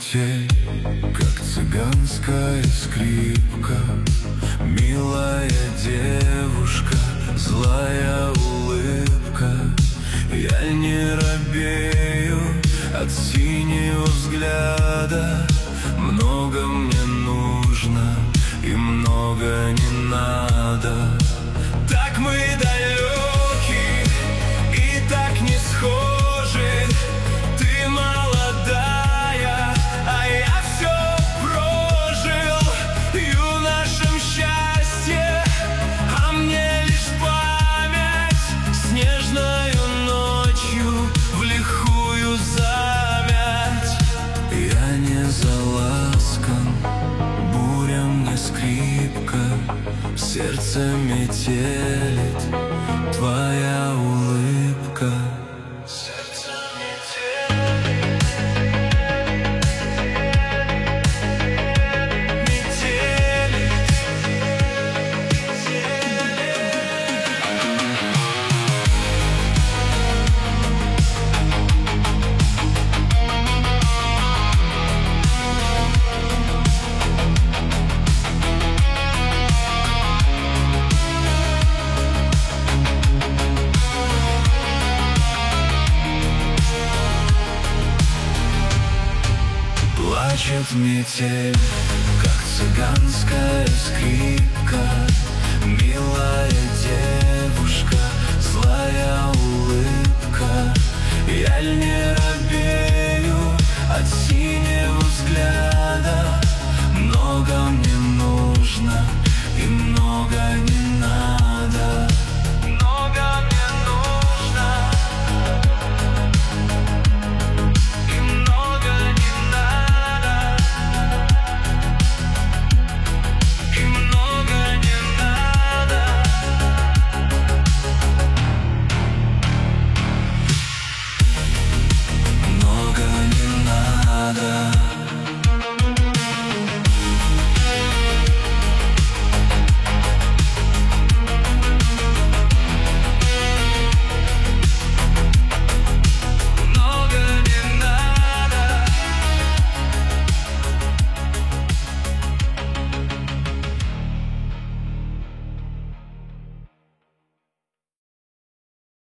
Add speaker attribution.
Speaker 1: метель, как цыганская скрипка. Милая девушка, злая улыбка. Я не робею от синего взгляда. Много мне нужно и много не надо. Так мы далеки и так не схожи. Ты молодая, а я все прожил. Юношем счастье, а мне лишь память. Снежною ночью в лихую замять. Я не заласкан, буря мне скрипка. В сердце метелит твоя улыбка. Сердце плачет метель, как цыганская скрипка.